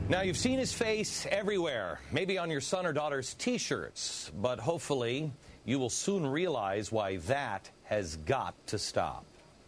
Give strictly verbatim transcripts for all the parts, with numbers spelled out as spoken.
Now, you've seen his face everywhere, maybe on your son or daughter's T-shirts, but hopefully you will soon realize why that has got to stop.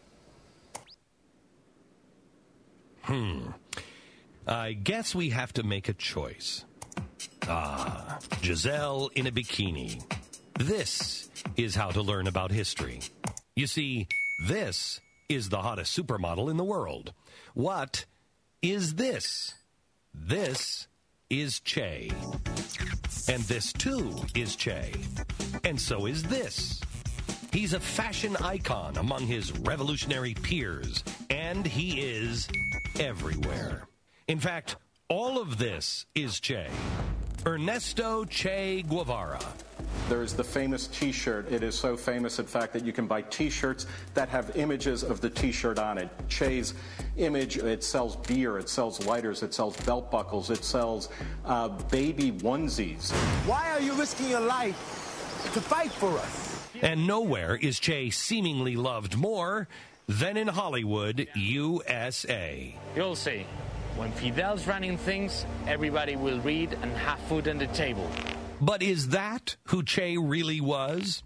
Hmm. I guess we have to make a choice. Ah, Giselle in a bikini. This is how to learn about history. You see, this is the hottest supermodel in the world. What is this? This is Che. And this, too, is Che. And so is this. He's a fashion icon among his revolutionary peers, and he is everywhere. In fact, all of this is Che. Ernesto Che Guevara. There's the famous T-shirt. It is so famous, in fact, that you can buy T-shirts that have images of the T-shirt on it. Che's image, it sells beer, it sells lighters, it sells belt buckles, it sells uh, baby onesies. Why are you risking your life to fight for us? And nowhere is Che seemingly loved more than in Hollywood, U S A. You'll see. When Fidel's running things, everybody will read and have food on the table. But is that who Che really was?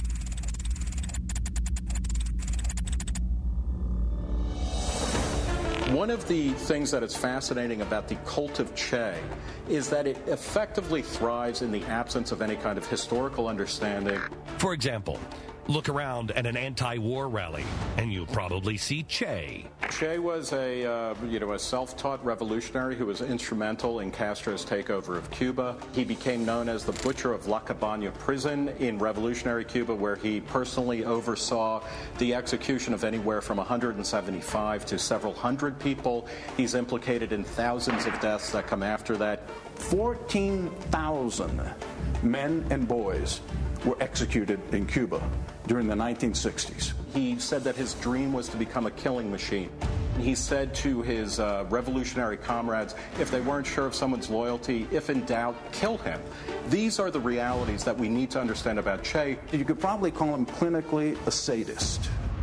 One of the things that is fascinating about the cult of Che is that it effectively thrives in the absence of any kind of historical understanding. For example, look around at an anti-war rally, and you'll probably see Che. Che was a, uh, you know, a self-taught revolutionary who was instrumental in Castro's takeover of Cuba. He became known as the Butcher of La Cabana prison in revolutionary Cuba, where he personally oversaw the execution of anywhere from one hundred seventy-five to several hundred people. He's implicated in thousands of deaths that come after that. fourteen thousand men and boys were executed in Cuba during the nineteen sixties. He said that his dream was to become a killing machine. He said to his uh, revolutionary comrades, if they weren't sure of someone's loyalty, if in doubt, kill him. These are the realities that we need to understand about Che. You could probably call him clinically a sadist.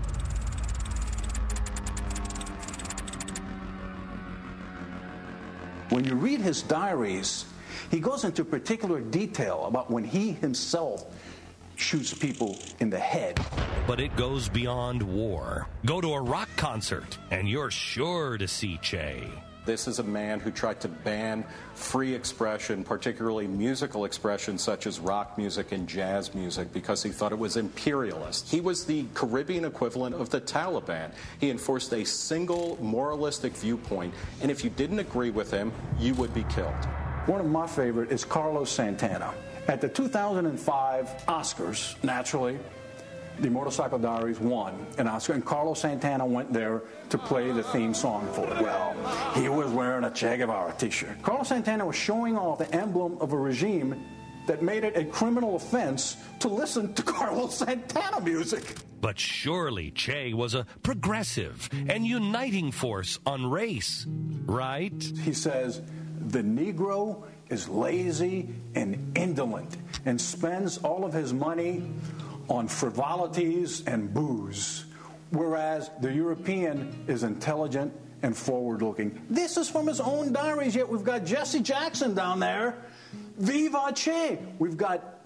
When you read his diaries, he goes into particular detail about when he himself shoots people in the head. But it goes beyond war. Go to a rock concert, and you're sure to see Che. This is a man who tried to ban free expression, particularly musical expression such as rock music and jazz music, because he thought it was imperialist. He was the Caribbean equivalent of the Taliban. He enforced a single moralistic viewpoint, and if you didn't agree with him, you would be killed. One of my favorite is Carlos Santana. At the two thousand five Oscars, naturally, the Motorcycle Diaries won an Oscar, and Carlos Santana went there to play the theme song for it. Well, he was wearing a Che Guevara t-shirt. Carlos Santana was showing off the emblem of a regime that made it a criminal offense to listen to Carlos Santana music. But surely Che was a progressive and uniting force on race, right? He says, the Negro is lazy and indolent and spends all of his money on frivolities and booze, whereas the European is intelligent and forward-looking. This is from his own diaries, yet we've got Jesse Jackson down there. Viva Che! We've got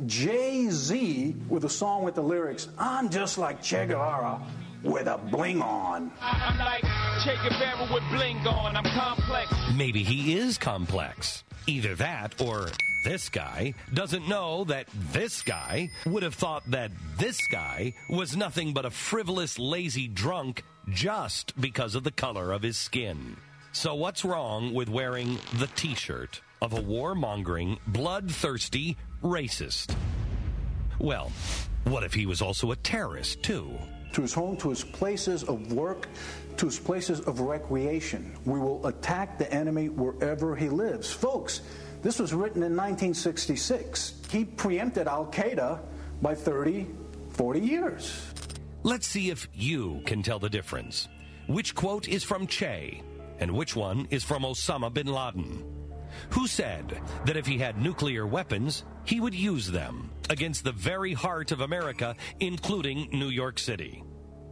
Jay-Z with a song with the lyrics, I'm just like Che Guevara with a bling on. I'm like Che Guevara with bling on. I'm complex. Maybe he is complex. Either that or this guy doesn't know that this guy would have thought that this guy was nothing but a frivolous, lazy drunk just because of the color of his skin. So what's wrong with wearing the T-shirt of a warmongering, bloodthirsty racist? Well, what if he was also a terrorist, too? To his home, to his places of work, to his places of recreation. We will attack the enemy wherever he lives. Folks, this was written in nineteen sixty-six. He preempted Al-Qaeda by thirty, forty years. Let's see if you can tell the difference. Which quote is from Che, and which one is from Osama bin Laden? Who said that if he had nuclear weapons, he would use them against the very heart of America, including New York City?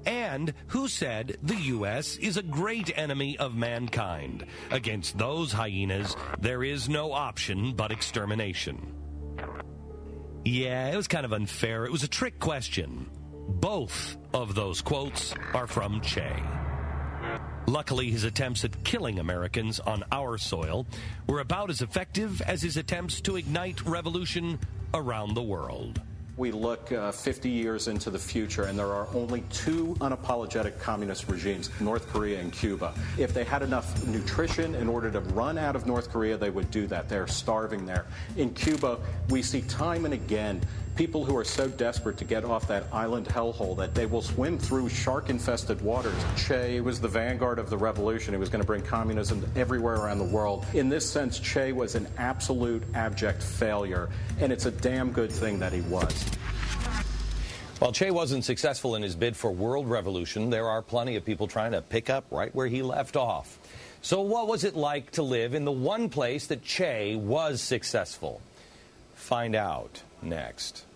and who said the U S is a great enemy of mankind. Against those hyenas, there is no option but extermination. Yeah, it was kind of unfair. It was a trick question. Both of those quotes are from Che. Luckily, his attempts at killing Americans on our soil were about as effective as his attempts to ignite revolution around the world. We look uh, fifty years into the future, and there are only two unapologetic communist regimes, North Korea and Cuba. If they had enough nutrition in order to run out of North Korea, they would do that. They're starving there. In Cuba, we see time and again people who are so desperate to get off that island hellhole that they will swim through shark-infested waters. Che was the vanguard of the revolution. He was going to bring communism everywhere around the world. In this sense, Che was an absolute abject failure, and it's a damn good thing that he was. While Che wasn't successful in his bid for world revolution, there are plenty of people trying to pick up right where he left off. So what was it like to live in the one place that Che was successful? Find out next.